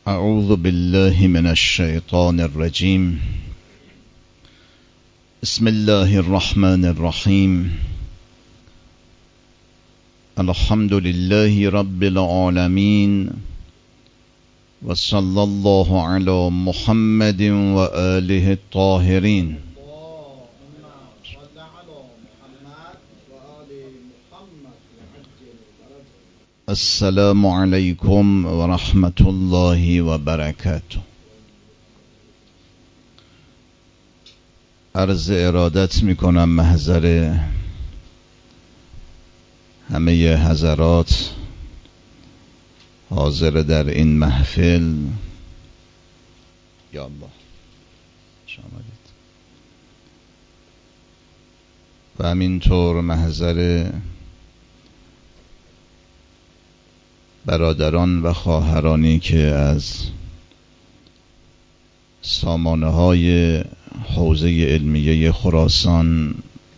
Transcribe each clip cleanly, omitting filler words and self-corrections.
اعوذ بالله من الشیطان الرجیم. بسم الله الرحمن الرحیم. الحمد لله رب العالمین و صلی الله علی محمد و آله الطاهرین. السلام علیکم و رحمت الله و برکاته. عرض ارادت میکنم محضر همه حضرات حاضر در این محفل. یا الله شاملید. و همینطور محضر برادران و خواهرانی که از سامانه های حوزه علمیه خراسان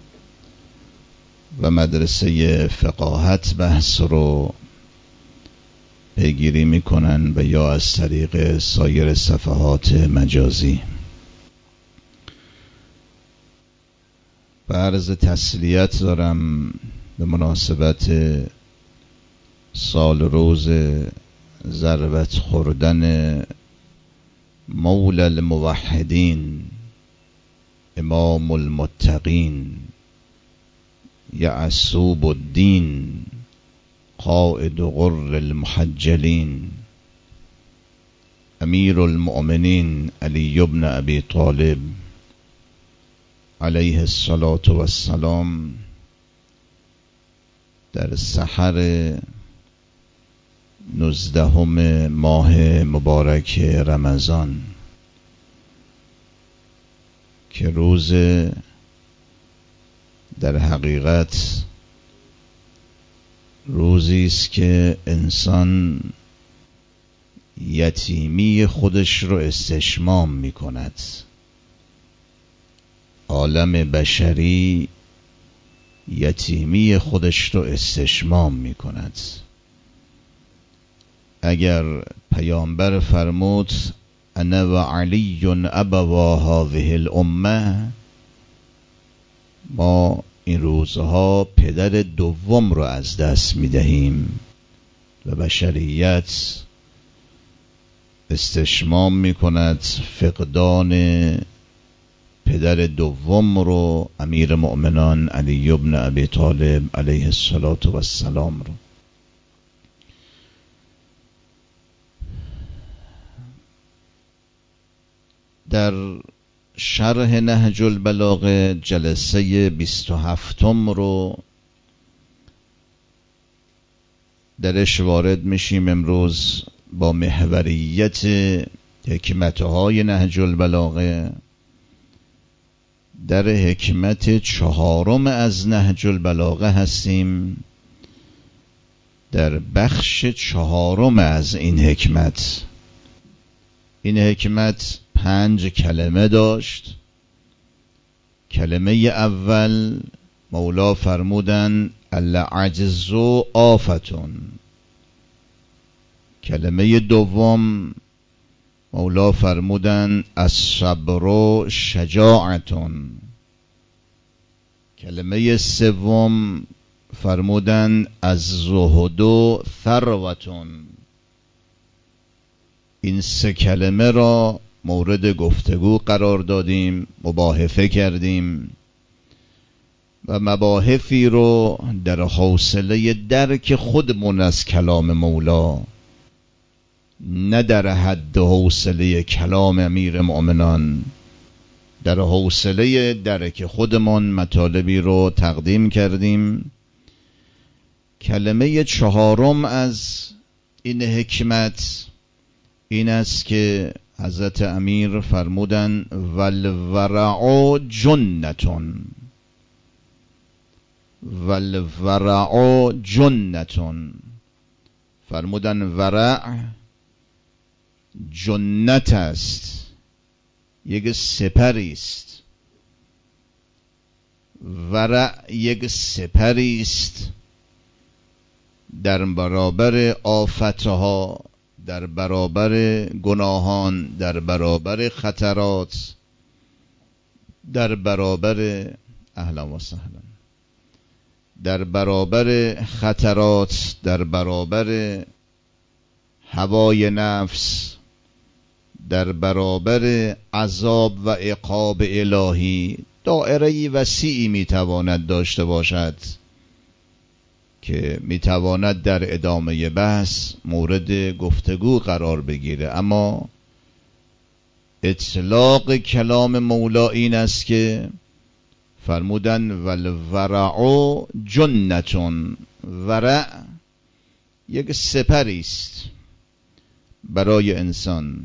و مدرسه فقاهت بحث رو پیگیری میکنن و یا از طریق سایر صفحات مجازی. و عرض تسلیت دارم به مناسبت سال روز ضربت خوردن مولا الموحدین امام المتقین یعصوب الدین قائد غر المحجلین امیر المؤمنین علی بن ابی طالب علیه الصلاة والسلام در سحر 19 ماه مبارک رمضان که روز در حقیقت روزی است که انسان یتیمی خودش رو استشمام می کند. عالم بشری یتیمی خودش رو استشمام می کند. اگر پیامبر فرمود انا و علی ابوا هذه الامه، ما این روزها پدر دوم رو از دست میدهیم و بشریت استشمام میکند فقدان پدر دوم رو، امیر مؤمنان علی بن ابی طالب علیه الصلاة والسلام رو. در شرح نهج البلاغه جلسه 27 رو درش وارد میشیم. امروز با محوریت حکمتهای نهج البلاغه در حکمت 4 از نهج البلاغه هستیم، در بخش 4 از این حکمت. این حکمت 5 کلمه داشت. کلمه اول مولا فرمودن العجز آفتون. کلمه دوم مولا فرمودن الصبر شجاعتون. کلمه سوم فرمودن الزهد ثروتون. این 3 کلمه را مورد گفتگو قرار دادیم، مباحثه کردیم و مباحثی رو در حوصله درک خودمون از کلام مولا، نه در حد حوصله کلام امیر مؤمنان، در حوصله درک خودمون مطالبی رو تقدیم کردیم. کلمه 4 از این حکمت این است که حضرت امیر فرمودن والورع جنتون. والورع جنتون. فرمودن ورع جنت است، یک سپری است. ورع یک سپری است در برابر آفتها، در برابر گناهان، در برابر خطرات، در برابر اهلا و سهلا، در برابر خطرات، در برابر هوای نفس، در برابر عذاب و عقاب الهی دایره وسیعی میتواند داشته باشد که میتواند در ادامه بحث مورد گفتگو قرار بگیره. اما اطلاق کلام مولا این است که فرمودن والورع جنتون، ورع یک سپری است برای انسان.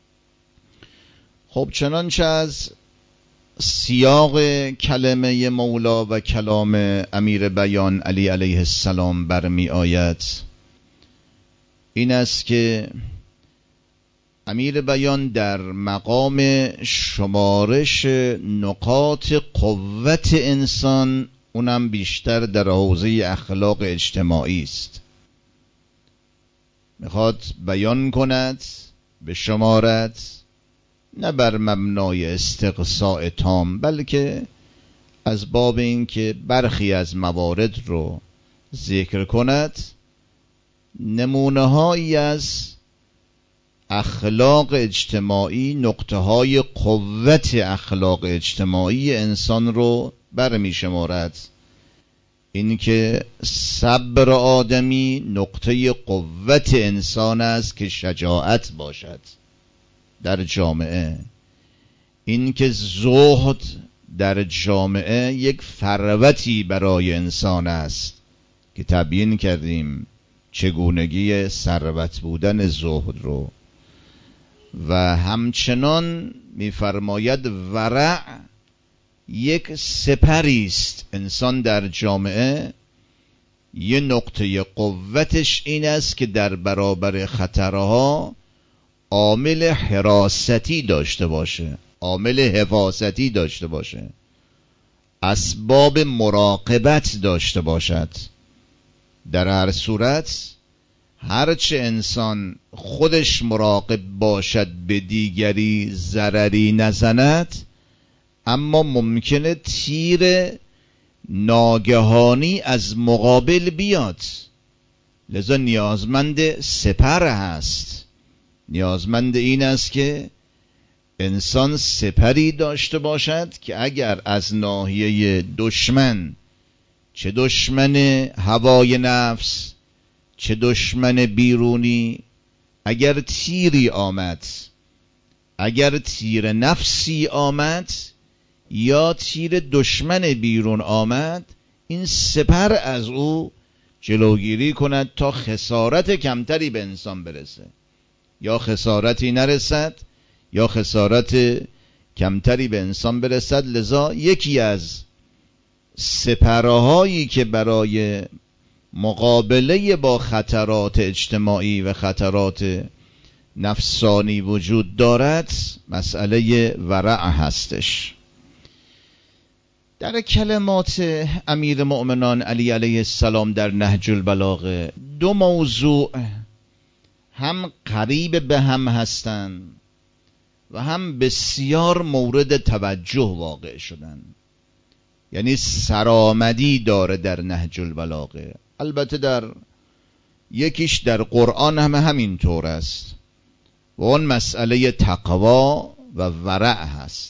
خب چنانچه از سیاق کلمه مولا و کلام امیر بیان علی علیه السلام برمی آید این است که امیر بیان در مقام شمارش نقاط قوت انسان، اونم بیشتر در حوزه اخلاق اجتماعی است، میخواد بیان کند، بشمارد، نه بر مبنای استقصاء تام، بلکه از باب این که برخی از موارد رو ذکر کند، نمونه‌هایی از اخلاق اجتماعی، نقطه‌های قوت اخلاق اجتماعی انسان رو برمی شمارد. این که صبر آدمی نقطه قوت انسان است که شجاعت باشد در جامعه. این که زهد در جامعه یک ثروتی برای انسان است که تبیین کردیم چگونگی ثروت بودن زهد رو. و همچنان می‌فرماید ورع یک سپری است. انسان در جامعه یه نقطه قوتش این است که در برابر خطرها عامل حراستی داشته باشه، عامل حفاظتی داشته باشه، اسباب مراقبت داشته باشد. در هر صورت هرچه انسان خودش مراقب باشد به دیگری ضرری نزند، اما ممکنه تیر ناگهانی از مقابل بیاد، لذا نیازمند سپر هست. نیازمند این است که انسان سپری داشته باشد که اگر از ناحیه دشمن، چه دشمن هوای نفس، چه دشمن بیرونی، اگر تیری آمد، اگر تیر نفسی آمد یا تیر دشمن بیرون آمد، این سپر از او جلوگیری کند تا خسارت کمتری به انسان برسه، یا خسارتی نرسد یا خسارت کمتری به انسان برسد. لذا یکی از سپرهایی که برای مقابله با خطرات اجتماعی و خطرات نفسانی وجود دارد مسئله ورع هستش. در کلمات امیر مؤمنان علی علیه السلام در نهج البلاغه دو موضوع هم قریب به هم هستند و هم بسیار مورد توجه واقع شدن، یعنی سرآمدی داره در نهج البلاغه. البته در یکیش در قرآن هم همین طور است و اون مسئله تقوا و ورع هست.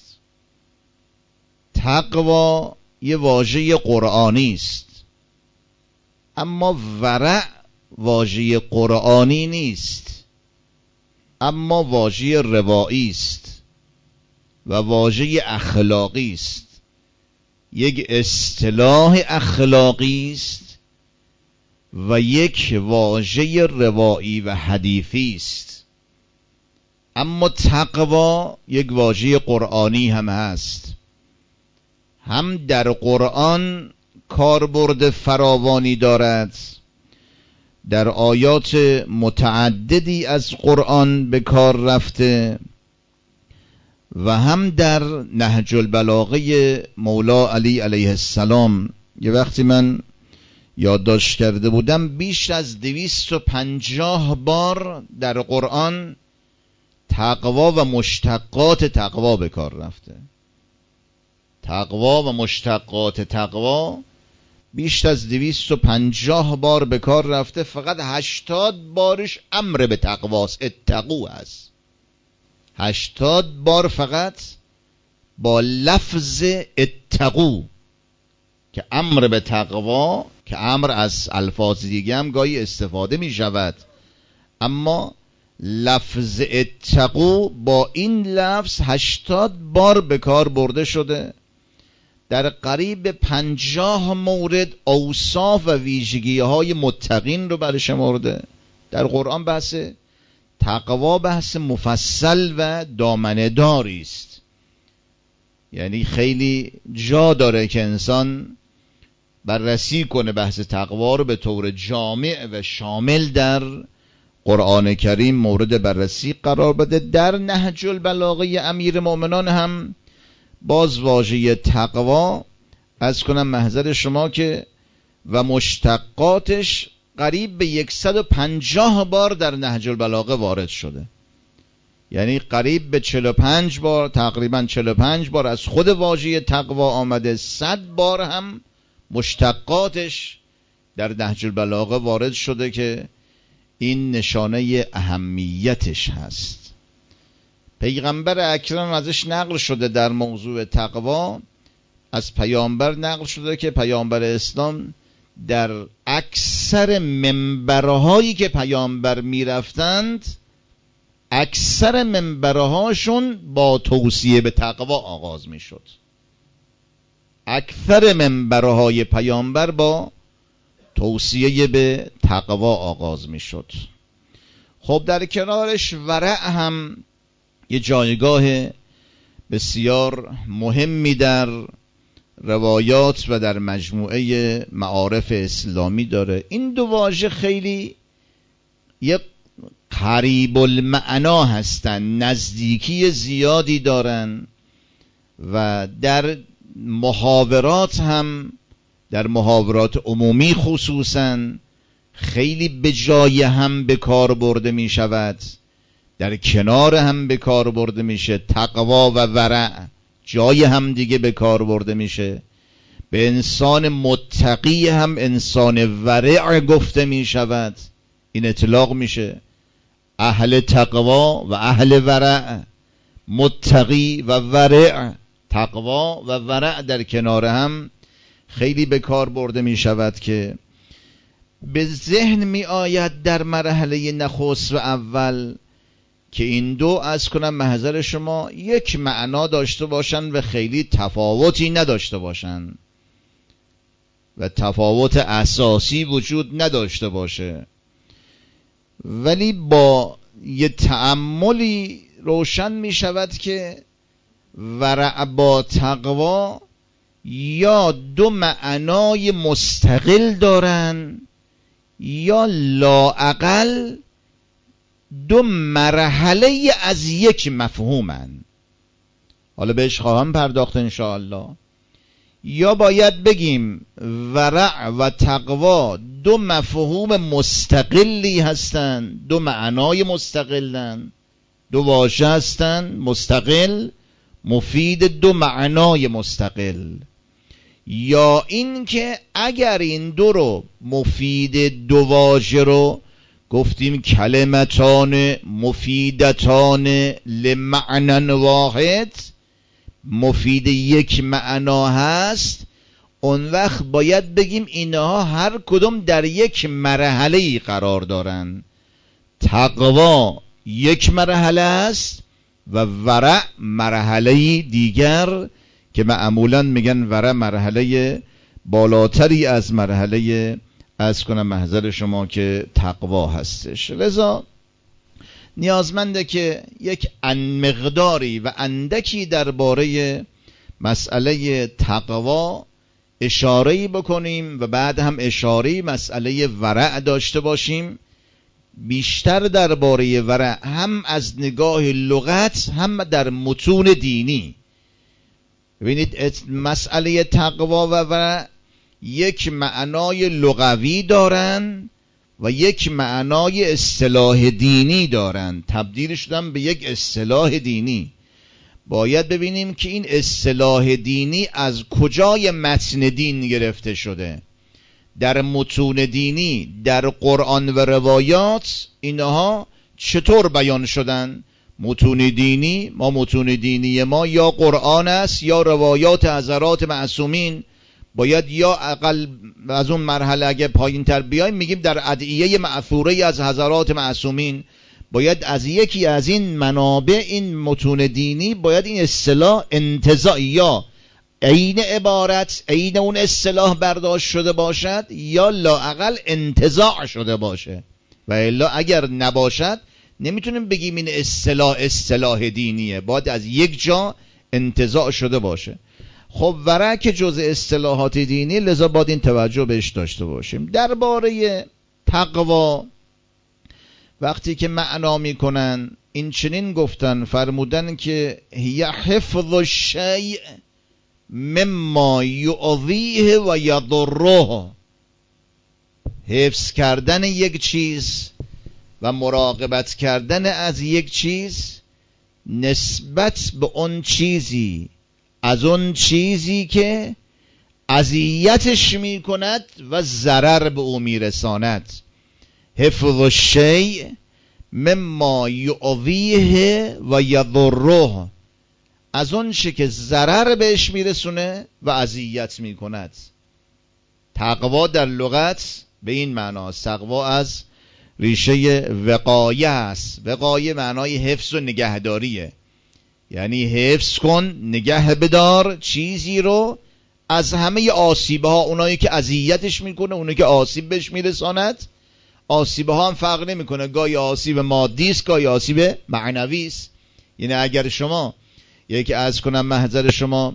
تقوا یه واژه قرآنی است، اما ورع واژه قرآنی نیست، اما واژه روایی است و واژه اخلاقی است. یک اصطلاح اخلاقی است و یک واژه روایی و حدیثی است. اما تقوا یک واژه قرآنی هم هست، هم در قرآن کاربرد فراوانی دارد، در آیات متعددی از قرآن به کار رفته، و هم در نهج البلاغه مولا علی علیه السلام. یه وقتی من یادداشت کرده بودم بیش از 250 بار در قرآن تقوا و مشتقات تقوا به کار رفته. تقوا و مشتقات تقوا بیش از 250 بار به کار رفته. فقط 80 بارش امر به تقواست، اتقوا است. 80 بار فقط با لفظ اتقوا که امر به تقوا، که امر از الفاظ دیگه هم گاهی استفاده می شود، اما لفظ اتقوا با این لفظ 80 بار به کار برده شده. در قریب 50 مورد اوصاف و ویژگی های متقین رو برشمرده. در قرآن بحث تقوا بحث مفصل و دامنه داری است. یعنی خیلی جا داره که انسان بررسی کنه بحث تقوا رو به طور جامع و شامل در قرآن کریم مورد بررسی قرار بده. در نهج البلاغه امیر مؤمنان هم باز واژه تقوا از کنم محضر شما که و مشتقاتش قریب به 150 بار در نهج البلاغه وارد شده. یعنی قریب به 45 بار، تقریبا 45 بار از خود واژه تقوا آمده. 100 بار هم مشتقاتش در نهج البلاغه وارد شده که این نشانه اهمیتش هست. پیغمبر اکرم ازش نقل شده در موضوع تقوا، از پیامبر نقل شده که پیامبر اسلام در اکثر منبرهایی که پیامبر میرفتند، اکثر منبرهاشون با توصیه به تقوا آغاز میشد. اکثر منبرهای پیامبر با توصیه به تقوا آغاز میشد. خب در کنارش ورع هم یه جایگاه بسیار مهمی در روایات و در مجموعه معارف اسلامی داره. این دو واژه خیلی یک قریب المعنا هستن، نزدیکی زیادی دارن و در محاورات هم، در محاورات عمومی خصوصا خیلی به جای هم به کار برده می شود، در کنار هم به کار برده میشه. تقوا و ورع جای هم دیگه به کار برده میشه. به انسان متقی هم انسان ورع گفته می شود، این اطلاق میشه. اهل تقوا و اهل ورع، متقی و ورع، تقوا و ورع در کنار هم خیلی به کار برده می شود که به ذهن می آید در مرحله نخست و اول که این دو از کنم محضر شما یک معنا داشته باشن و خیلی تفاوتی نداشته باشن و تفاوت اساسی وجود نداشته باشه، ولی با یه تأملی روشن می شود که ورع با تقوا یا دو معنای مستقل دارن یا لااقل دو مرحله از یک مفهومن. حالا بهش خواهم پرداخت انشاءالله. یا باید بگیم ورع و تقوا دو مفهوم مستقلی هستن، دو معنای مستقلن، دو واژه هستن مستقل مفید دو معنای مستقل. یا این که اگر این دو رو مفید دو واژه رو گفتیم کلمتان مفیدتان لمعنى واحد، مفید یک معنا هست، اون وقت باید بگیم اینها هر کدوم در یک مرحله قرار دارن. تقوا یک مرحله است و ورع مرحله دیگر که معمولا میگن ورع مرحله بالاتری از مرحله از کنم محضر شما که تقوا هستش. لذا نیازمنده که یک مقداری و اندکی درباره مسئله تقوا اشاره‌ای بکنیم و بعد هم اشاره‌ای مسئله ورع داشته باشیم. بیشتر درباره ورع هم از نگاه لغت هم در متون دینی. ببینید مسئله تقوا و ورع یک معنای لغوی دارن و یک معنای اصطلاح دینی دارن، تبدیل شدن به یک اصطلاح دینی. باید ببینیم که این اصطلاح دینی از کجای متن دین گرفته شده. در متون دینی، در قرآن و روایات اینها چطور بیان شدن؟ متون دینی، متون دینی ما یا قرآن است یا روایات حضرات معصومین. باید یا اقل از اون مرحله اگه پایین تر بیایم میگیم در ادعیه مأثوره از حضرات معصومین. باید از یکی از این منابع، این متون دینی، باید این اصطلاح انتزاع یا عین عبارت، عین اون اصطلاح برداشت شده باشد یا لااقل انتزاع شده باشه، و الا اگر نباشد نمیتونیم بگیم این اصطلاح دینیه، باید از یک جا انتزاع شده باشه. خب ورع که جزء اصطلاحات دینی، لذا باید این توجه بهش داشته باشیم. درباره تقوا وقتی که معنا میکنن این چنین گفتن، فرمودن که هی حفظ الشیء مما یؤذیه و یضره، حفظ کردن یک چیز و مراقبت کردن از یک چیز نسبت به اون چیزی، از اون چیزی که اذیتش میکند و ضرر به او میرساند. حفظ الشیء مما یؤذیه و یضره، از اون چه که ضرر بهش میرسونه و اذیت میکند. تقوا در لغت به این معناست. تقوا از ریشه وقایه است. وقایه معنای حفظ و نگهداریه، یعنی حفظ کن، نگه بدار چیزی رو از همه آسیبه ها، اونایی که اذیتش میکنه، اونایی که آسیب بهش میرساند. آسیبه ها هم فرق نمیکنه، گاهی آسیب مادی است، گاهی آسیب معنوی است. یعنی اگر شما یکی عرض کنم محضر شما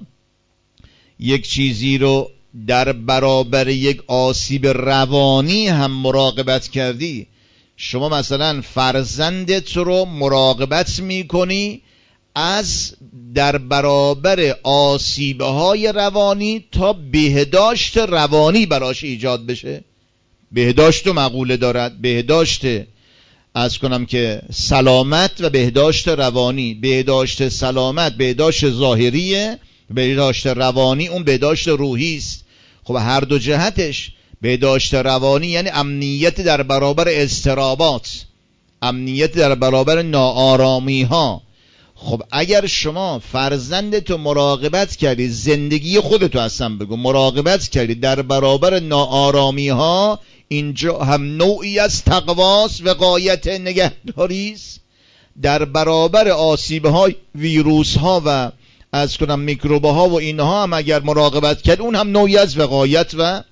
یک چیزی رو در برابر یک آسیب روانی هم مراقبت کردی، شما مثلا فرزندت رو مراقبت میکنی از در برابر آسیب‌های روانی تا بهداشت روانی براش ایجاد بشه. بهداشت و مقوله دارد، بهداشت از کنم که سلامت و بهداشت روانی. بهداشت سلامت بهداشت ظاهریه، بهداشت روانی اون بهداشت روحی است. خب هر دو جهتش، بهداشت روانی یعنی امنیت در برابر اضطرابات، امنیت در برابر ناآرامی ها. خب اگر شما فرزندتو مراقبت کردی، زندگی خودتو اصلا بگو مراقبت کردی در برابر ناآرامی ها، اینجا هم نوعی از تقواست، وقایت نگهداری است. در برابر آسیب های ویروس ها و از کنم میکروب ها و اینها هم اگر مراقبت کرد، اون هم نوعی از وقایت و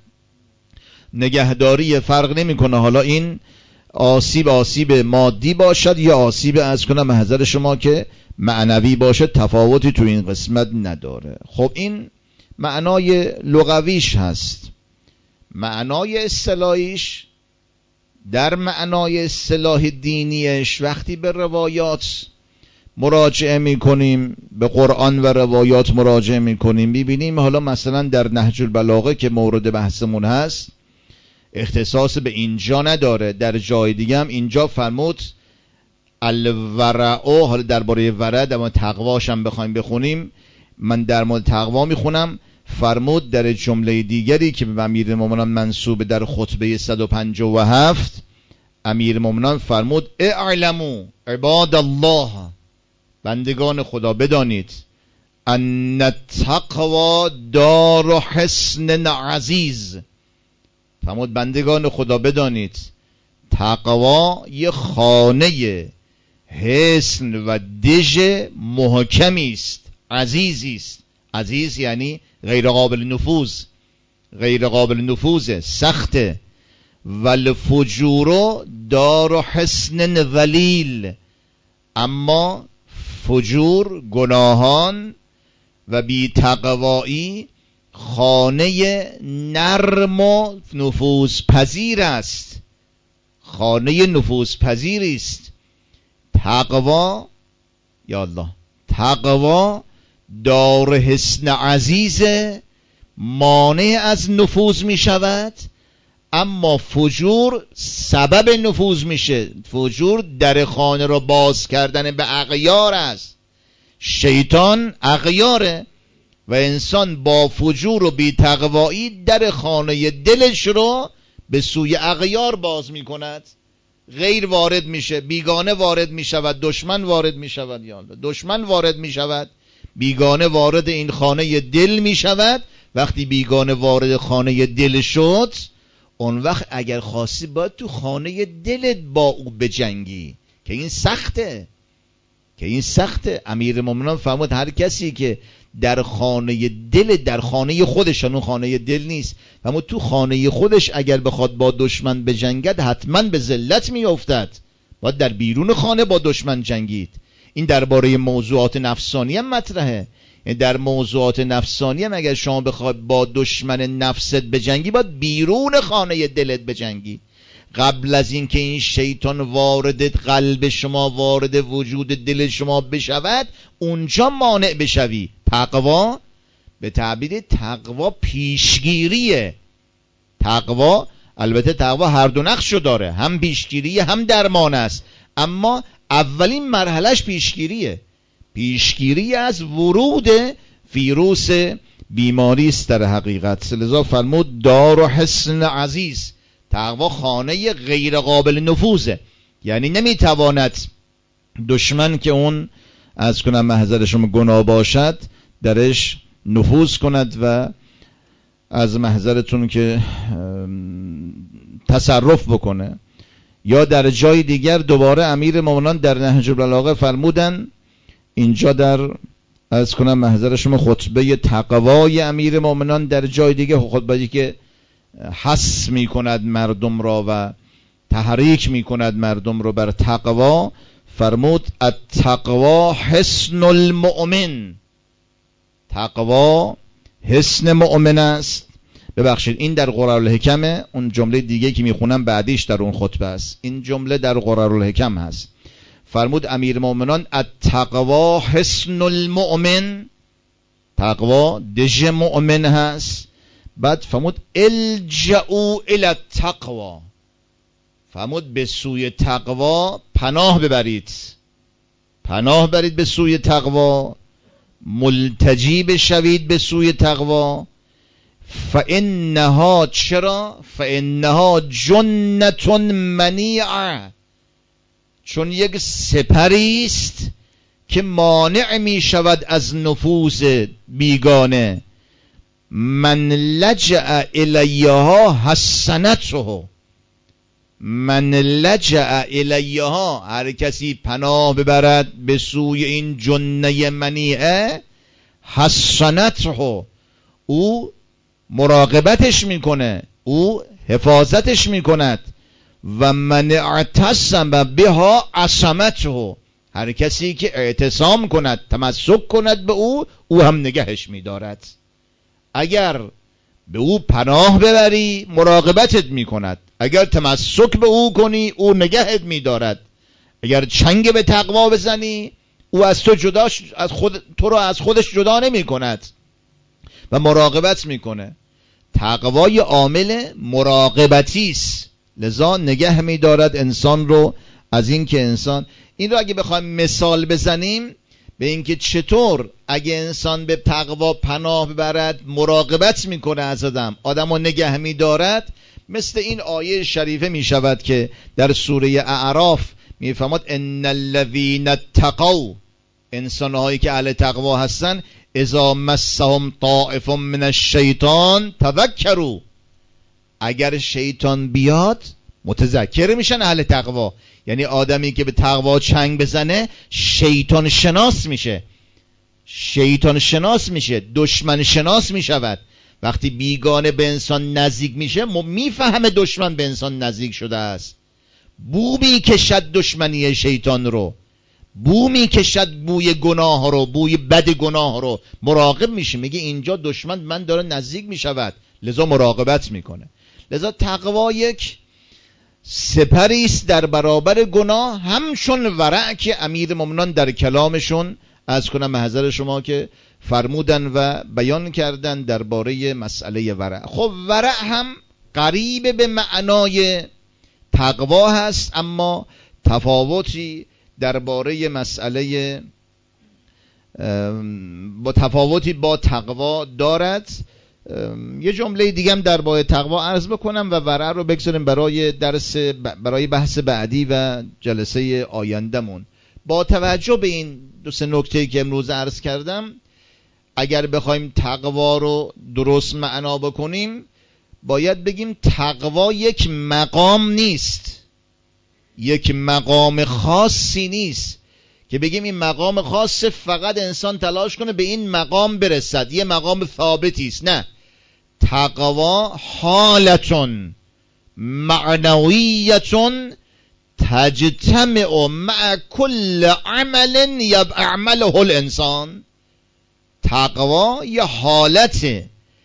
نگهداری. فرق نمیکنه حالا این آسیب مادی باشد یا آسیب از کنم محضر شما که معنوی باشه، تفاوتی تو این قسمت نداره. خب این معنای لغویش هست. معنای اصطلاحیش، در معنای اصطلاح دینیش وقتی به روایات مراجعه میکنیم، به قرآن و روایات مراجعه میکنیم، ببینیم حالا مثلا در نهج البلاغه که مورد بحثمون هست اختصاص به اینجا نداره، در جای دیگه هم اینجا فرمود الورع. حالا درباره ورع در مورد تقواش هم بخوایم بخونیم، من در مورد تقوا میخونم. فرمود در جمله دیگری که به امیرالمومنین منسوب در خطبه 157، امیرالمومنین فرمود اعلموا عباد الله، بندگان خدا بدانید، ان التقوا دار حصن عزیز. فرمود بندگان خدا بدانید تقوا یه خانه حصن و دژ محکمی است، عزیزی است. عزیز یعنی غیر قابل نفوذ، غیر قابل نفوذه، سخته. والفجور دار حصن ذلیل، اما فجور، گناهان و بی تقوایی خانه نرم و نفوذ پذیر است، خانه نفوذ پذیری است. تقوا، یا الله، تقوا دار حصن عزیزه، مانع از نفوذ می شود، اما فجور سبب نفوذ میشه. فجور در خانه رو باز کردن به اغیار است. شیطان اغیاره و انسان با فجور و بی‌تقوایی در خانه دلش رو به سوی اغیار باز میکند. غیر وارد میشه، بیگانه وارد میشود، دشمن وارد میشود، یا دشمن وارد میشود، بیگانه وارد این خانه دل میشود. وقتی بیگانه وارد خانه دل شد، اون وقت اگر خواستی باید تو خانه دلت با او بجنگی، که این سخته. امیرالمومنین فرمود هر کسی که در خانه دل، در خانه خودش، اون خانه دل نیست، اما تو خانه خودش اگر بخواد با دشمن بجنگد حتما به ذلت میافتد. باید در بیرون خانه با دشمن جنگید. این درباره موضوعات نفسانی هم مطرحه. در موضوعات نفسانی هم اگر شما بخواد با دشمن نفست بجنگی، باید بیرون خانه دلت بجنگی. قبل از اینکه این شیطان وارد قلب شما، وارد وجود دل شما بشود، اونجا مانع بشوی. تقوا به تعبیر تقوا پیشگیریه. تقوا البته تقوا هر دو نقشو داره، هم پیشگیری هم درمان است، اما اولین مرحلهش پیشگیریه. پیشگیری از ورود ویروس بیماری است در حقیقت. لذا فرمود دار و حصن عزیز. تقوا خانه غیر قابل نفوذه، یعنی نمیتواند دشمن که اون از کنم محضر شما گناه باشد درش نفوذ کند و از محضرتون که تصرف بکنه. یا در جای دیگر دوباره امیرالمومنین در نهج البلاغه فرمودن، اینجا در از کنم محضر شما خطبه تقوای امیرالمومنین، در جای دیگه خطبه‌ای که حث می کند مردم را و تحریک می کند مردم را بر تقوا، فرمود التقوا حصن المؤمن. تقوا حصن مؤمن است. ببخشید این در قرارالحکمه، اون جمله دیگه که میخونم بعدیش در اون خطبه است. این جمله در قرارالحکم هست. فرمود امیرالمومنین التقوا حصن المؤمن. تقوا دژ مؤمن هست. بعد فرمود الجئوا الی التقوا. فرمود به سوی تقوا پناه ببرید. پناه برید به سوی تقوا، ملتجی بشوید به سوی تقوا. فانها، چرا؟ فانها جنة منیعه، چون یک سپری است که مانع می شود از نفوذ بیگانه. من لجأ الیها حسنته. من لجأ الیها، هر کسی پناه ببرد به سوی این جنه منیعه، حسنته، او مراقبتش میکنه، او حفاظتش میکند. و من اعتصم بها عصمته، هر کسی که اعتصام کند، تمسک کند به او، او هم نگهش میدارد. اگر به او پناه ببری مراقبتت میکند، اگر تمسک به او کنی او نگهت میدارد، اگر چنگ به تقوا بزنی او از تو جدا، تو رو از خودش جدا نمی کند و مراقبت میکنه. تقوای عامل مراقبتی است، لذا نگه میدارد انسان رو از این که انسان، این رو اگه بخوایم مثال بزنیم به اینکه چطور اگه انسان به تقوا پناه ببرد مراقبت میکنه از آدم رو نگه میدارد، مثل این آیه شریفه میشود که در سوره اعراف میفرماد ان الذین اتقوا، انسانهایی که اهل تقوا هستن، اذا مسهم طائف من الشیطان تذکروا، اگر شیطان بیاد متذکر میشن اهل تقوا. یعنی آدمی که به تقوا چنگ بزنه شیطان شناس میشه، شیطان شناس میشه، دشمن شناس میشود. وقتی بیگانه به انسان نزدیک میشه میفهمه دشمن به انسان نزدیک شده است، بو میکشد دشمنی شیطان رو، بو میکشد بوی گناه رو، بوی بد گناه رو، مراقب میشه، میگه اینجا دشمن من داره نزدیک میشود، لذا مراقبت میکنه. لذا تقوا یک سپری است در برابر گناه، همچون ورع که امیرالمومنین در کلامشون عرض کنم به حضر شما که فرمودن و بیان کردن درباره مسئله ورع. خب ورع هم قریب به معنای تقوا هست، اما تفاوتی درباره مسئله تفاوتی با تقوا دارد. یه جمله دیگه هم درباره تقوا عرض بکنم و ورع رو بگذاریم برای بحث بعدی و جلسه آیندمون. با توجه به این دو سه نکته‌ای که امروز عرض کردم، اگر بخوایم تقوا رو درست معنا بکنیم باید بگیم تقوا یک مقام نیست، یک مقام خاصی نیست که بگیم این مقام خاص فقط انسان تلاش کنه به این مقام برسد، یه مقام ثابتی است. نه، تقوا حالتون معنویتون تجتمع مع کل عمل یعمله الانسان. تقوا یه حالت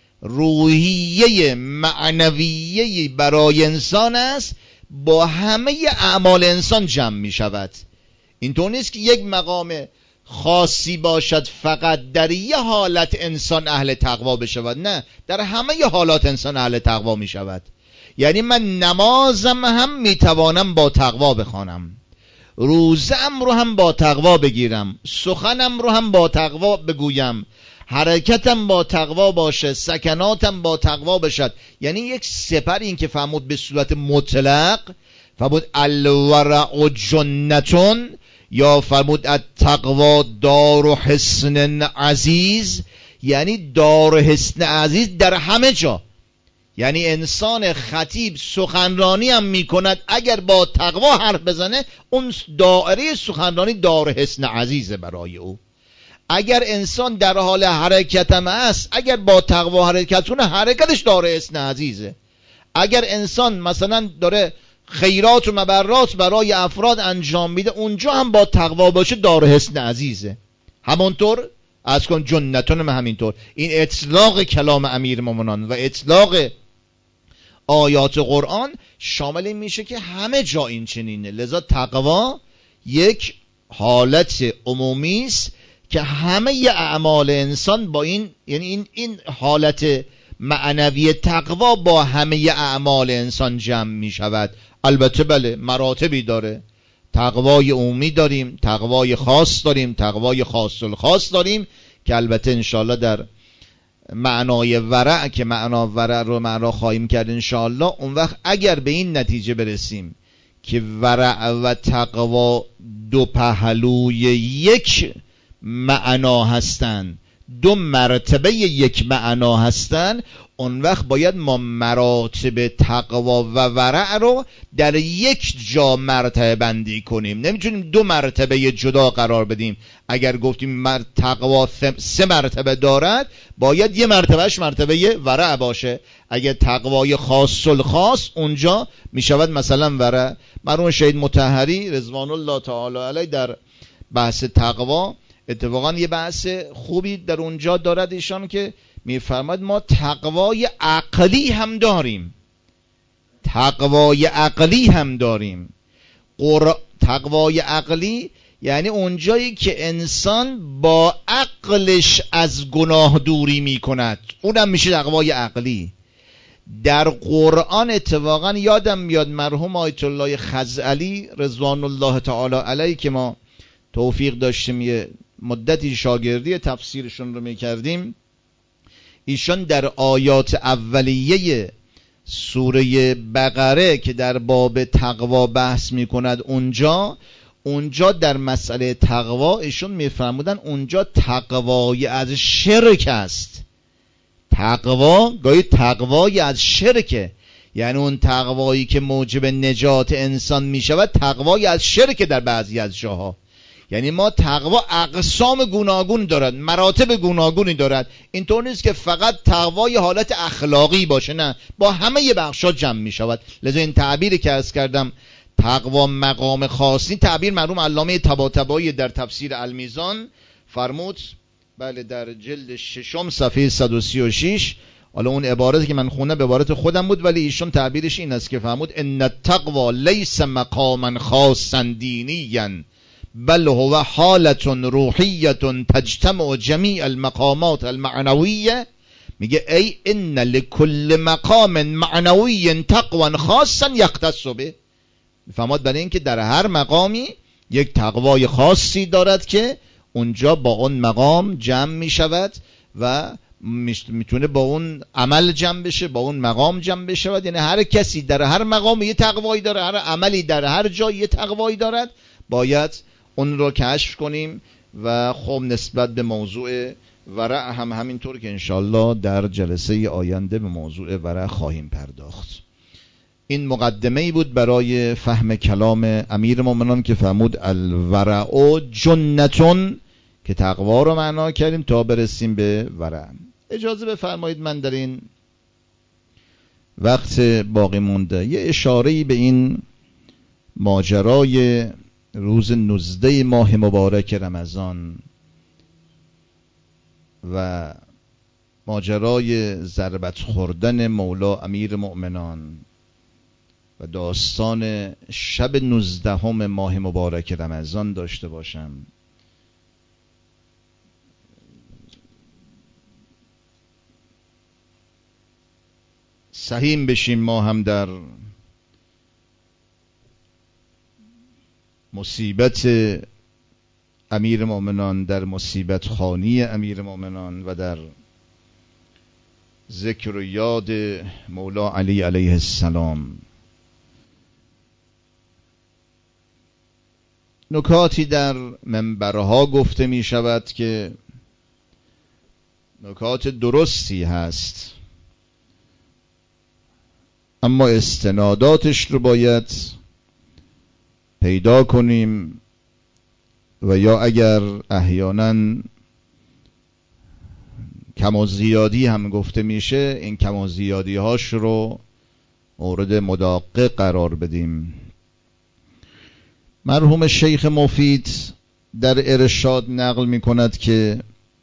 روحیه معنویه برای انسان است، با همه اعمال انسان جمع می شود. اینطور نیست که یک مقام خاصی باشد فقط در یه حالت انسان اهل تقوا بشود، نه، در همه حالات انسان اهل تقوا می شود. یعنی من نمازم هم می توانم با تقوا بخوانم، روزم رو هم با تقوا بگیرم، سخنم رو هم با تقوا بگویم، حرکتم با تقوا باشه، سکناتم با تقوا بشد. یعنی یک سپر این که فرمود به صورت مطلق، فرمود الورع جنتون، یا فرمود التقوا دار حصن عزیز، یعنی دار حصن عزیز در همه جا. یعنی انسان خطیب سخنرانی هم می کند، اگر با تقوا حرف بزنه اون دایره سخنرانی دار حصن عزیزه برای او. اگر انسان در حال حرکت هم است، اگر با تقوا حرکت کنه حرکتش دار حصن عزیزه. اگر انسان مثلا داره خیرات و مبرات برای افراد انجام میده، اونجا هم با تقوا باشه دار حصن عزیزه. همونطور از کن جنتون هم همینطور. این اطلاق کلام امیرالمومنین و اطلاق آیات قرآن شامل این میشه که همه جا این چنینه. لذا تقوا یک حالت عمومی است که همه اعمال انسان با این، یعنی این حالت معنوی تقوا با همه اعمال انسان جمع می شود. البته بله مراتبی داره، تقوای عمومی داریم، تقوای خاص داریم، تقوای خاص الخاص داریم که البته انشاءالله در معنای ورع که معنا ورع رو معنا خواهیم کرد انشاءالله، اون وقت اگر به این نتیجه برسیم که ورع و تقوا دو پهلوی یک معنا هستند، دو مرتبه یک معنا هستند، اون وقت باید ما مراتب تقوا و ورع رو در یک جا مرتبه بندی کنیم. نمیتونیم دو مرتبه جدا قرار بدیم. اگر گفتیم تقوا 3 مرتبه دارد، باید یه مرتبهش مرتبه ورع باشه. اگر تقوای خاص الخاص، اونجا میشود مثلا ورع. مرحوم شهید مطهری رضوان الله تعالی علیه در بحث تقوا اتفاقا یه بحث خوبی در اونجا دارد ایشان که میفرماد ما تقوای عقلی هم داریم، تقوای عقلی هم داریم. تقوای عقلی یعنی اونجایی که انسان با عقلش از گناه دوری میکند، اونم میشه تقوای عقلی. در قرآن اتفاقا یادم میاد مرحوم آیت الله خزعلی رضوان الله تعالی علیه که ما توفیق داشتیم یه مدتی شاگردی تفسیرشون رو میکردیم، ایشان در آیات اولیه سوره بقره که در باب تقوا بحث میکند، اونجا در مسئله تقوا ایشون میفرمودن اونجا تقوای از شرک است. تقوا گاهی تقوای از شرکه، یعنی اون تقوایی که موجب نجات انسان میشود تقوای از شرک در بعضی از جاها. یعنی ما تقوا اقسام گوناگون دارد، مراتب گوناگونی دارد. اینطور نیست که فقط تقوای حالت اخلاقی باشه، نه، با همه بخشا جمع می شود. لذا این تعبیری که عرض کردم تقوا مقام خاصی، تعبیر مرحوم علامه طباطبایی در تفسیر المیزان فرمود، بله در جلد 6 صفحه 136. حالا اون عبارتی که من خونه به عبارت خودم بود، ولی ایشون تعبیرش این است که فرمود ان التقوا لیس مقاما خاصا دینیا بل هو حالت روحیت تجتمع جمیع المقامات المعنویه. میگه ای ان لکل مقام معنوی تقوا خاصا یختص به. میفهمد برای اینکه در هر مقامی یک تقوای خاصی دارد که اونجا با اون مقام جمع میشود و میتونه با اون عمل جمع بشه، با اون مقام جمع بشه. یعنی هر کسی در هر مقام یه تقوایی داره، هر عملی در هر جای یه تقوایی دارد، باید اون رو کشف کنیم. و خب نسبت به موضوع ورع هم همینطور که انشالله در جلسه آینده به موضوع ورع خواهیم پرداخت. این مقدمه‌ای بود برای فهم کلام امیر مومنان که فرمود الورع جنتون، که تقوا رو معنا کردیم تا برسیم به ورع. اجازه بفرمایید من در این وقت باقی مونده یه اشاره‌ای به این ماجرای روز 19 ماه مبارک رمضان و ماجرای ضربت خوردن مولا امیر مؤمنان و داستان شب 19 ماه مبارک رمضان داشته باشم. سهیم بشیم ما هم در مصیبت امیر مؤمنان، در مصیبت خانی امیر مؤمنان و در ذکر و یاد مولا علی علیه السلام. نکاتی در منبرها گفته می شود که نکات درستی هست، اما استناداتش رو باید پیدا کنیم و یا اگر احیانا کم و زیادی هم گفته میشه این کم و زیادی هاش رو مورد مداقه قرار بدیم. مرحوم شیخ مفید در ارشاد نقل می کند که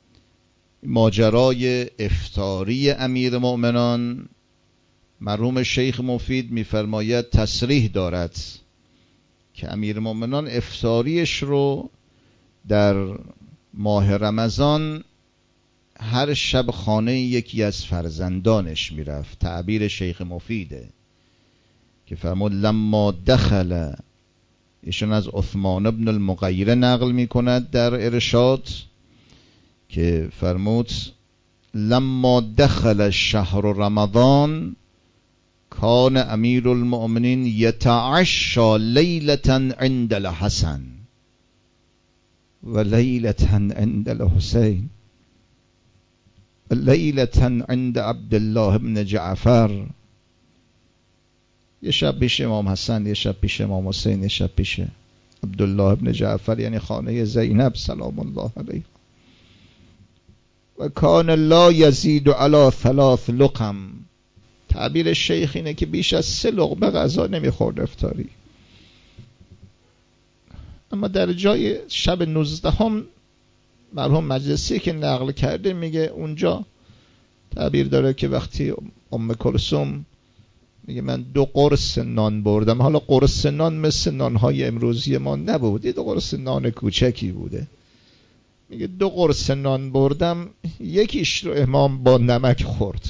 ماجرای افطاری امیر مؤمنان، مرحوم شیخ مفید میفرماید تصریح دارد که امیر مؤمنان افطاریش رو در ماه رمضان هر شب خانه یکی از فرزندانش میرفت. تعبیر شیخ مفیده که فرمود لما دخل، ایشون از عثمان ابن المغیره نقل میکند در ارشاد که فرمود لما دخل شهر رمضان کان امیر المؤمنین یتعشى لیلة عند الحسن و لیلة عند الحسین و لیلة عند عبدالله بن جعفر. یه شب پیش امام حسن، یه شب پیش امام حسین، یه شب پیش عبدالله بن جعفر، یعنی خانه زینب سلام الله علیه. و کان لا یزید علی 3 لقم. تعبیر شیخ اینه که بیش از 3 لقمه غذا نمیخورد افطاری. اما در جای شب 19 مرحوم مجلسی که نقل کرده میگه اونجا تعبیر داره که وقتی ام کلثوم میگه من 2 قرص نان بردم. حالا قرص نان مثل نانهای امروزی ما نبود، 2 قرص نان کوچکی بوده. میگه 2 قرص نان بردم، یکیش رو امام با نمک خورد.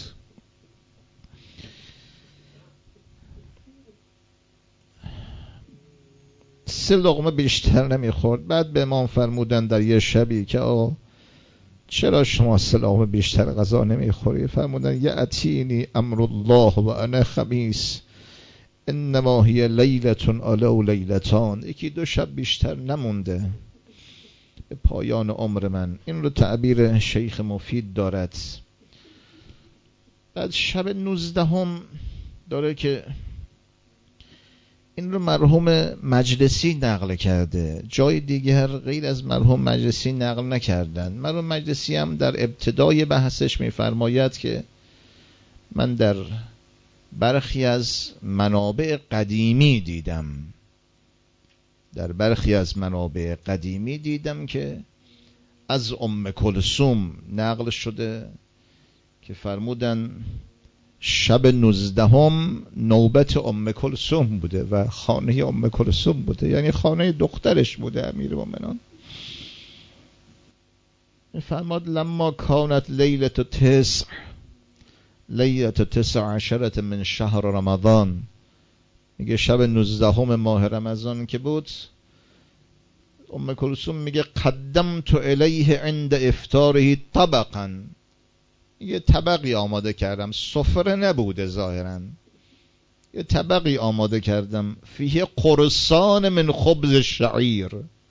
سه لقمه بیشتر نمیخورد. بعد به امام فرمودن در یه شبی که آقا چرا شما 3 لقمه بیشتر غذا نمیخوری؟ فرمودن یأتینی امر الله و انا خمیس انما هی لیلة علی لیلتان. 1-2 شب بیشتر نمونده به پایان عمر من. این رو تعبیر شیخ مفید دارد. بعد شب 19 داره که این رو مرحوم مجلسی نقل کرده، جای دیگر غیر از مرحوم مجلسی نقل نکردن. مرحوم مجلسی هم در ابتدای بحثش میفرماید که من در برخی از منابع قدیمی دیدم، در برخی از منابع قدیمی دیدم که از ام کلثوم نقل شده که فرمودن شب 19 نوبت ام کلثوم بوده و خانه ام کلثوم بوده، یعنی خانه دخترش بوده امیرالمومنین. فرماد لما کانت لیلة 19 من شهر رمضان، میگه شب 19 ماه رمضان که بود، ام کلثوم میگه قدمت الیه عند افطاره طبقا، یه طبقی آماده کردم، سفره نبوده ظاهرا، یه طبقی آماده کردم، فیه قرصان من خبز شعیر،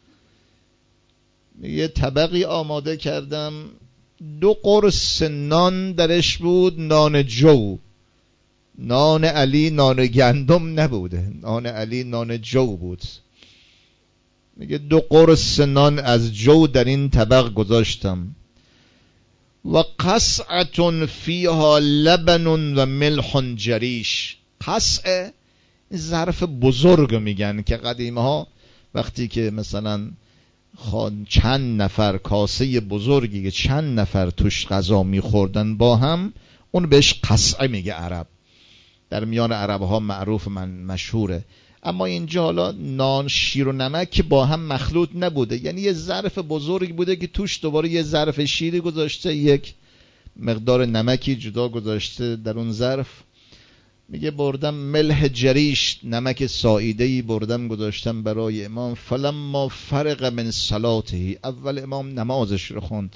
یه طبقی آماده کردم 2 قرص نان درش بود، نان جو، نان علی نان گندم نبوده، نان علی نان جو بود. میگه 2 قرص نان از جو در این طبق گذاشتم. و قصعة فیها لبن و ملح جریش. قصعه ظرف بزرگ میگن که قدیمها وقتی که مثلا چند نفر کاسه بزرگی که چند نفر توش غذا میخوردن با هم، اون بهش قصعه میگه عرب، در میان عرب ها معروف، مشهوره. اما اینجا حالا نان شیر و نمک که با هم مخلوط نبوده، یعنی یه ظرف بزرگ بوده که توش دوباره یه ظرف شیری گذاشته، یک مقدار نمکی جدا گذاشته در اون ظرف. میگه بردم ملح جریش، نمک ساییده‌ای بردم گذاشتم برای امام. فلما فرغ من صلاته، اول امام نمازش رو خوند،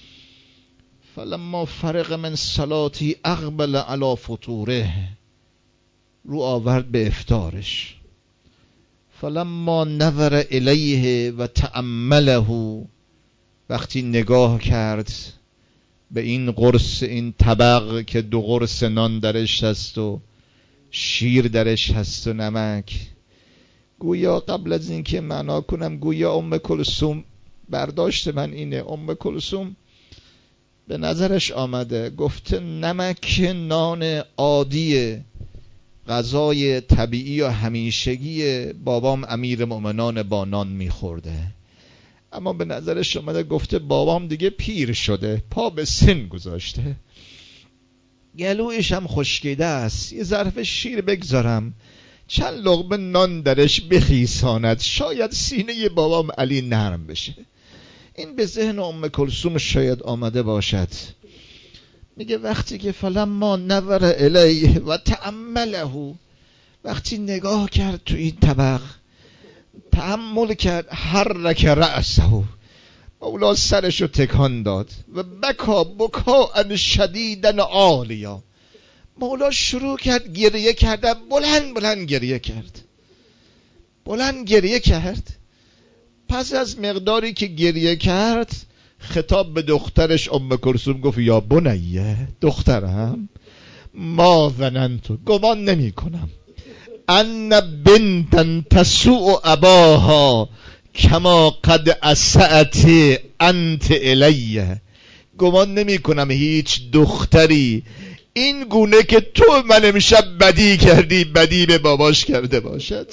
فلما فرغ من صلاته اقبل علی فطوره، رو آورد به افطارش. فلما نظر الیه و تأمله، وقتی نگاه کرد به این قرص، این طبق که 2 قرص نان درش هست و شیر درش هست و نمک، گویا قبل از این که معنا کنم، گویا ام کلثوم برداشت من اینه، ام کلثوم به نظرش آمده گفته نمک نان عادیه، غذای طبیعی و همیشگی بابام امیر مؤمنان با نان میخورده، اما به نظرش آمده گفته بابام دیگه پیر شده، پا به سن گذاشته، گلویش هم خشکیده است، یه ظرف شیر بگذارم چند لقمه نان درش بخیساند، شاید سینه بابام علی نرم بشه. این به ذهن ام کلثوم شاید آمده باشد. میگه وقتی که فلما نظر الیه و تأمله، وقتی نگاه کرد تو این طبق، تأمل کرد، حرک رأسه، مولا سرشو تکان داد، و بکا شدیدن عالیا، مولا شروع کرد گریه کردن، بلند گریه کرد، بلند گریه کرد. پس از مقداری که گریه کرد، خطاب به دخترش ام کلثوم گفت یا بنیه، دخترم، ما ظننت، گمان نمی کنم، ان بنتا تسوء اباها کما قد اسأت انت الیه، گمان نمی کنم هیچ دختری این گونه که تو من امشب بدی کردی، بدی به باباش کرده باشد.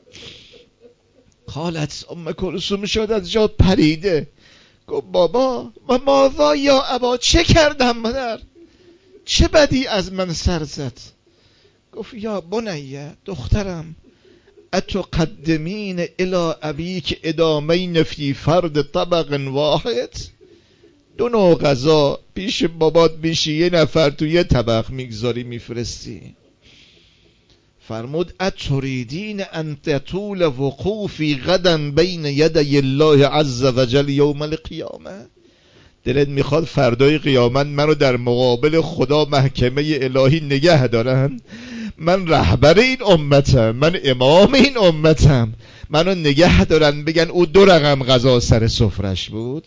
قالت ام کلثوم شد از جا پریده، گفت بابا و ماذا یا ابا، چه کردم مادر، چه بدی از من سر زد؟ گفت یا بنیه، دخترم، اتقدمین الی ابیک ادامین فی فرد طبق واحد، 2 نوع غذا پیش بابات میشی، 1 نفر تو 1 طبق میگذاری میفرستی. فرمود اتریدین ان تطول وقوفی غدا بین یدی الله عز وجل یوم القیامه، دلت میخواد فردای قیامت منو در مقابل خدا محکمه الهی نگه دارن؟ من رهبر این امتم، من امام این امتم، منو نگه دارن بگن او 2 رقم غذا سر سفرش بود؟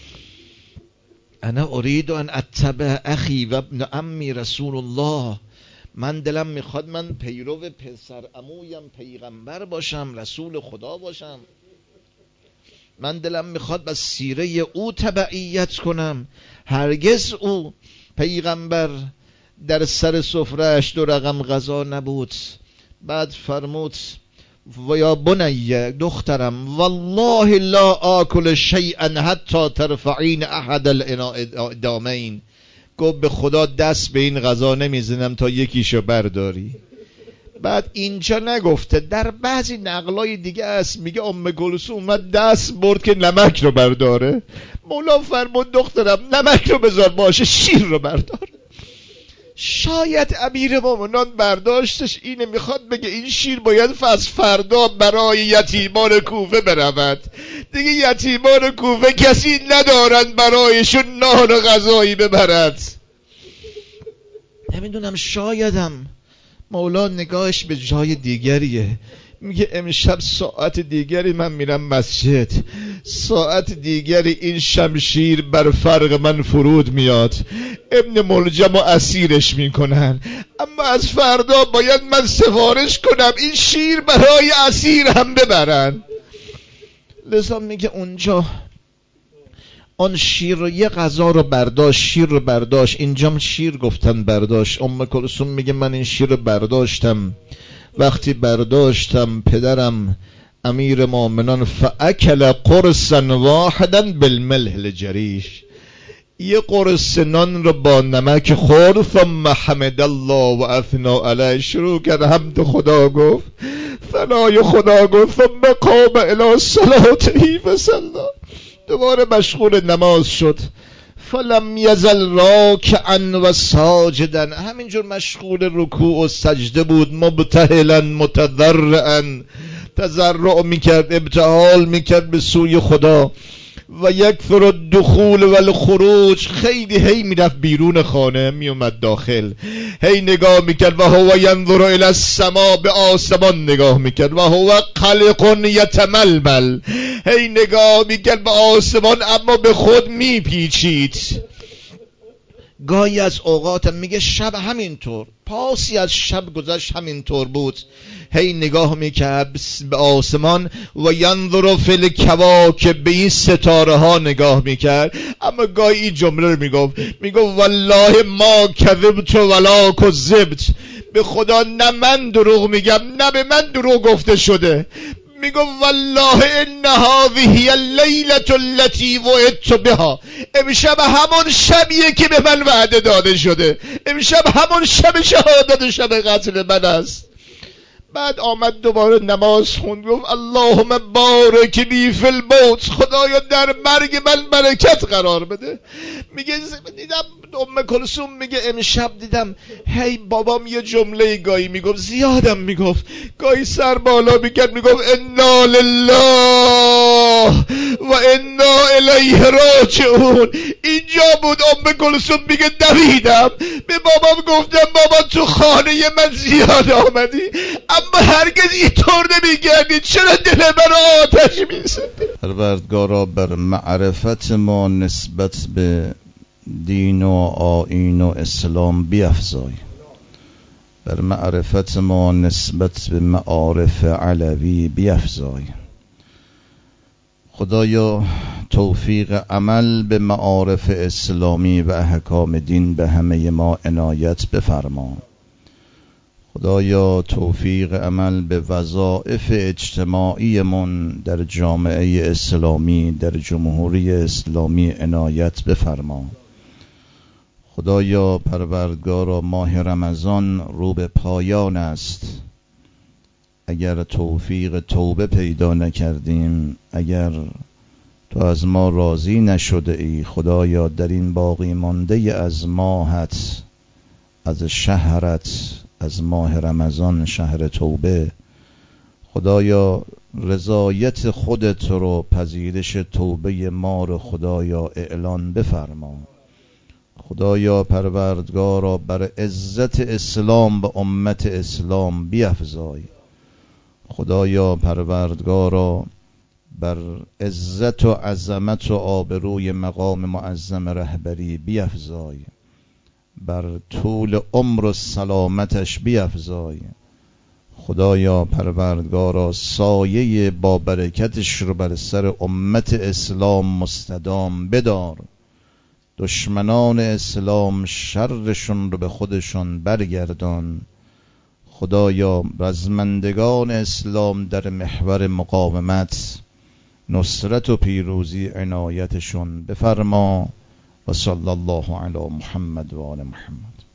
انا اريد ان اتبع اخی و ابن عمی رسول الله، من دلم میخواد من پیرو پسر عمویم پیغمبر باشم، رسول خدا باشم، من دلم میخواد بس سیره او تبعیت کنم. هرگز او پیغمبر در سر سفرهش 2 رقم غذا نبود. بعد فرمود و یا بنیه، دخترم، والله لا آکل شیئا حتی ترفعین احد الاناء دامین، گفت به خدا دست به این غذا نمیزنم تا یکیشو برداری. بعد اینجا نگفته، در بعضی نقلای دیگه است میگه ام کلثوم اومد دست برد که نمک رو برداره. مولا فرمود دخترم نمک رو بذار باشه، شیر رو بردار. شاید امیرالمومنین برداشتش اینه، میخواد بگه این شیر باید فردا برای یتیمان کوفه برود. دیگه یتیمان کوفه کسی ندارن برایشون نان و غذایی ببرد. نمیدونم، شایدم مولا نگاهش به جای دیگریه. میگه امشب ساعت دیگری من میرم مسجد، ساعت دیگری این شمشیر بر فرق من فرود میاد، ابن ملجم و اسیرش میکنن، اما از فردا باید من سفارش کنم این شیر برای اسیر هم ببرن. لذا میگه اونجا آن شیر رو، یه غذا رو برداشت، شیر رو برداشت. اینجا شیر گفتن برداشت. ام کلثوم میگه من این شیر رو برداشتم، وقتی برداشتم پدرم امیر مومنان فاکل قرصا واحدا بالملح الجریش، یه قرص نان رو با نمک خورد. ثم حمد الله و اثنا علیه، شروع کرد حمد خدا گفت، ثنای خدا گفت. ثم قام الی صلاته فصلی، دوباره مشغول نماز شد. فلم یزل راکعا و ساجدا، همینجور مشغول رکوع و سجده بود. مبتهلا متضرعا، تضرع میکرد، ابتهال میکرد به سوی خدا. و یکثر الدخول و الخروج، خیلی هی میرفت بیرون خانه میومد داخل، هی نگاه میکرد. و هو ینظر الی السما، به آسمان نگاه میکرد. و هو قلق یتململ، هی نگاه میکرد به آسمان اما به خود میپیچید. گاهی از اوقاتم میگه شب همینطور، پاسی از شب گذشت همینطور بود، هی نگاه میکرد به آسمان. و ینظر فی الکواکب، به این ستاره ها نگاه میکرد. اما گاهی این جمله رو میگفت والله ما کذبت ولا کذبت، به خدا نه من دروغ میگم نه به من دروغ گفته شده. میگم والله ان هذه اللیله التي وعدت بها، امشب همون شبیه که به من وعده داده شده، امشب همون شب شهادت، شب قتل من است. بعد آمد دوباره نماز خوند، گفت اللهم بارک لی فی الموت، خدایا در مرگ من برکت قرار بده. میگه دیدم ام کلثوم میگه امشب دیدم هی بابام یه جمله گاهی میگفت، زیادم میگفت، گاهی سر بالا میکرد میگفت انا لله و انا الیه راجعون. اینجا بود ام کلثوم میگه دویدم به بابام گفتم بابا تو خانه من زیاد آمدی، اما هرگز اینطور نمیگردی، چرا دل من آتش میزنی؟ پروردگارا بر معرفت ما نسبت به دین و آیین و اسلام بیفزای، بر معرفت ما نسبت به معارف علوی بیفزای. خدایا توفیق عمل به معارف اسلامی و احکام دین به همه ما عنایت بفرما. خدایا توفیق عمل به وظایف اجتماعی من در جامعه اسلامی، در جمهوری اسلامی عنایت بفرما. خدایا پروردگارا ماه رمضان رو به پایان است، اگر توفیق توبه پیدا نکردیم، اگر تو از ما راضی نشده ای خدایا در این باقی مانده از ماهت، از شهرت، از ماه رمضان شهر توبه، خدایا رضایت خودت رو، پذیرش توبه ما رو خدایا اعلان بفرما. خدایا پروردگارا بر عزت اسلام و امت اسلام بیفزای. خدایا پروردگارا بر عزت و عظمت و آبروی مقام معظم رهبری بیفزای، بر طول عمر و سلامتش بیفزای. خدایا پروردگارا سایه با برکتش رو بر سر امت اسلام مستدام بدار. دشمنان اسلام شرشون رو به خودشون برگردان. خدایا رزمندگان اسلام در محور مقاومت نصرت و پیروزی عنایتشون بفرما. و صلی الله علی محمد و آل محمد.